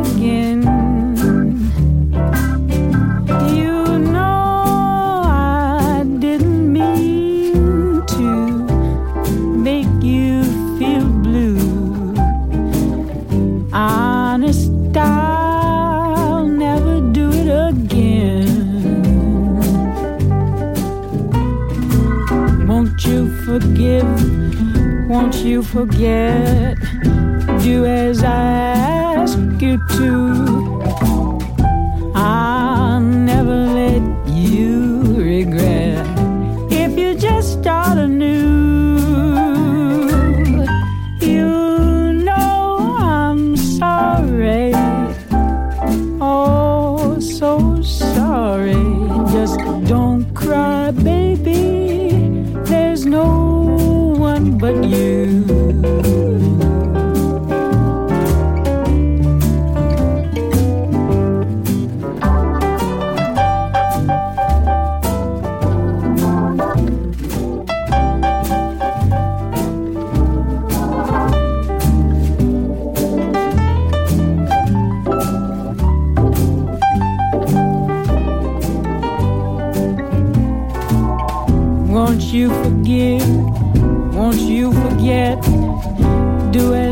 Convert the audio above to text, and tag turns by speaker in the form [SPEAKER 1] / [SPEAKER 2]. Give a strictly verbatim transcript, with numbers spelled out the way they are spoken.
[SPEAKER 1] again. You know I didn't mean to make you feel blue. Honest, I'll never do it again. Won't you forgive? Won't you forget? Do as I ask you to. I'll never let you regret if you just start anew. You know I'm sorry, oh so sorry. Just don't cry, baby. There's no one but you. Won't you forgive? Won't you forget? Do